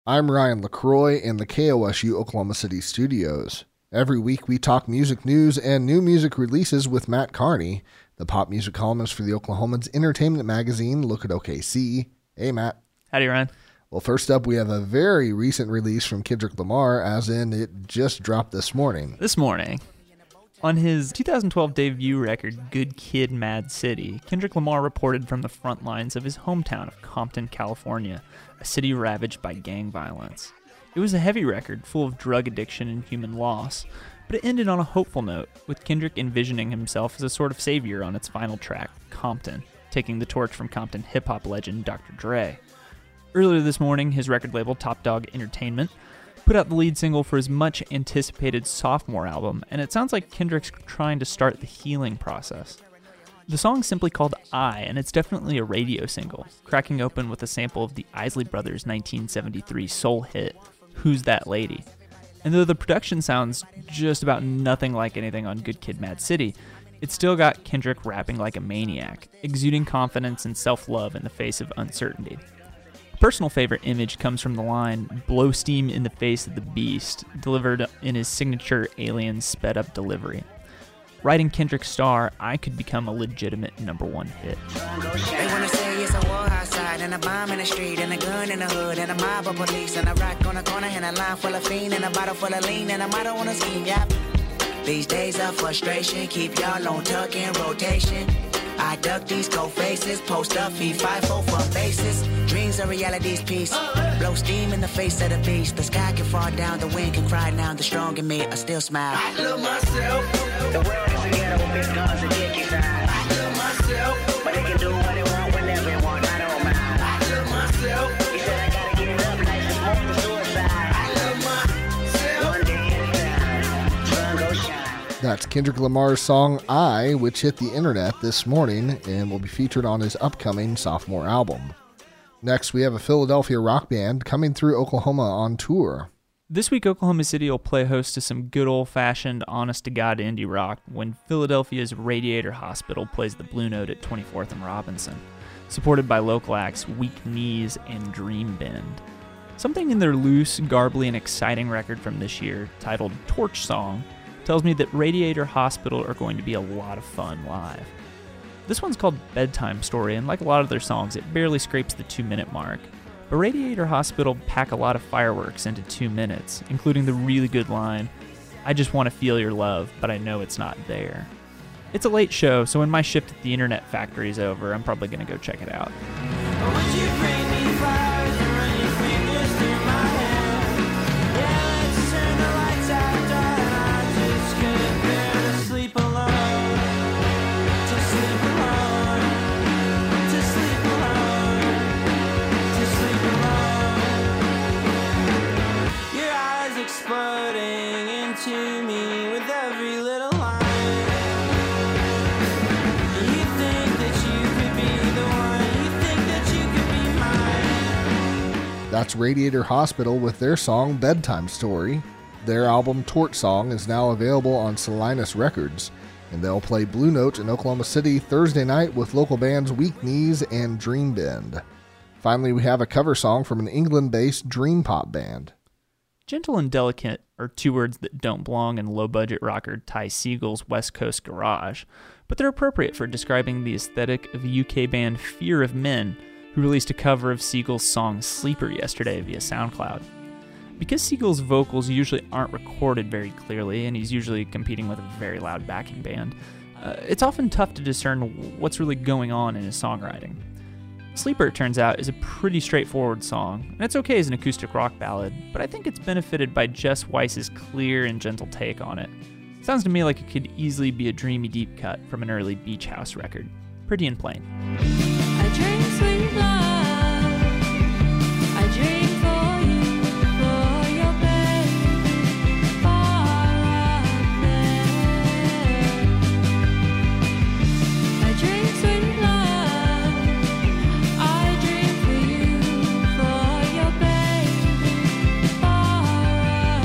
I'm Ryan LaCroix in the KOSU Oklahoma City studios. Every week we talk music news and new music releases with Matt Carney, the pop music columnist for the Oklahoman's entertainment magazine, Look at OKC. Hey, Matt. Howdy, Ryan. Well, first up, we have a very recent release from Kendrick Lamar, as in it just dropped this morning. On his 2012 debut record, Good Kid, Mad City, Kendrick Lamar reported from the front lines of his hometown of Compton, California, a city ravaged by gang violence. It was a heavy record, full of drug addiction and human loss, but it ended on a hopeful note, with Kendrick envisioning himself as a sort of savior on its final track, Compton, taking the torch from Compton hip-hop legend Dr. Dre. Earlier this morning, his record label, Top Dog Entertainment, put out the lead single for his much-anticipated sophomore album, and it sounds like Kendrick's trying to start the healing process. The song's simply called I, and it's definitely a radio single, cracking open with a sample of the Isley Brothers' 1973 soul hit, Who's That Lady? And though the production sounds just about nothing like anything on Good Kid, Mad City, it's still got Kendrick rapping like a maniac, exuding confidence and self-love in the face of uncertainty. A personal favorite image comes from the line, "Blow steam in the face of the beast," delivered in his signature Alien sped-up delivery. Writing Kendrick's star, I could become a legitimate #1 hit. They wanna say it's a war outside, and a bomb in the street, and a gun in the hood, and a mob of police, and a rock on the corner, and a line full of fiend, and a bottle full of lean, and a motto on a scheme, yep. These days of frustration keep y'all on tuck in rotation. I duck these cold faces, post up, feed 5-4 for bases. Dreams are reality's piece. Blow steam in the face of the beast. The sky can fall down, the wind can cry now. The strong in me, I still smile. I love myself. The world is a ghetto with big guns and dick inside. I love myself. But they can do what they want whenever they want. I don't mind. I love myself. He said I gotta get it up, life is more than suicide. I love myself. One day at a time, sun go shine. That's Kendrick Lamar's song I, which hit the internet this morning and will be featured on his upcoming sophomore album. Next, we have a Philadelphia rock band coming through Oklahoma on tour. This week, Oklahoma City will play host to some good old-fashioned, honest-to-God indie rock when Philadelphia's Radiator Hospital plays the Blue Note at 24th and Robinson, supported by local acts Weak Knees and Dream Bend. Something in their loose, garbly, and exciting record from this year, titled Torch Song, tells me that Radiator Hospital are going to be a lot of fun live. This one's called Bedtime Story, and like a lot of their songs, it barely scrapes the 2-minute mark. But Radiator Hospital pack a lot of fireworks into 2 minutes, including the really good line, "I just want to feel your love, but I know it's not there." It's a late show, so when my shift at the Internet Factory is over, I'm probably going to go check it out. Would you bring me flowers and run your fingers through my hair? Yeah, let's turn the lights out, darling. I just couldn't bear to sleep alone. To sleep alone. To sleep alone. To sleep alone. Your eyes exploding into me with every little line. You think that you could be the one. You think that you could be mine. That's Radiator Hospital with their song Bedtime Story. Their album Torch Song is now available on Salinas Records, and they'll play Blue Note in Oklahoma City Thursday night with local bands Weak Knees and Dream Bend. Finally, we have a cover song from an England-based dream pop band. Gentle and delicate are two words that don't belong in low-budget rocker Ty Segall's West Coast garage, but they're appropriate for describing the aesthetic of UK band Fear of Men, who released a cover of Segall's song Sleeper yesterday via SoundCloud. Because Segall's vocals usually aren't recorded very clearly, and he's usually competing with a very loud backing band, it's often tough to discern what's really going on in his songwriting. Sleeper, it turns out, is a pretty straightforward song, and it's okay as an acoustic rock ballad, but I think it's benefited by Jess Weiss's clear and gentle take on it. Sounds to me like it could easily be a dreamy deep cut from an early Beach House record. Pretty and plain. I drink sweet love. I drink for you, for your baby, far up there. I drink sweet love. I drink for you, for your baby, far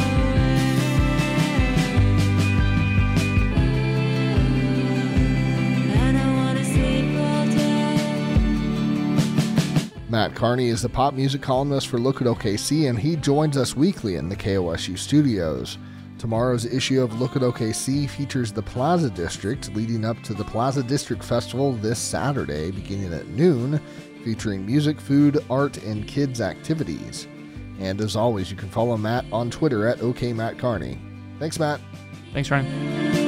away. And I wanna sleep all day. Matt Carney is the pop music columnist for Look at OKC, and he joins us weekly in the KOSU studios. Tomorrow's issue of Look at OKC features the Plaza District, leading up to the Plaza District Festival this Saturday, beginning at noon, featuring music, food, art, and kids' activities. And as always, you can follow Matt on Twitter at OKMattCarney. Thanks, Matt. Thanks, Ryan.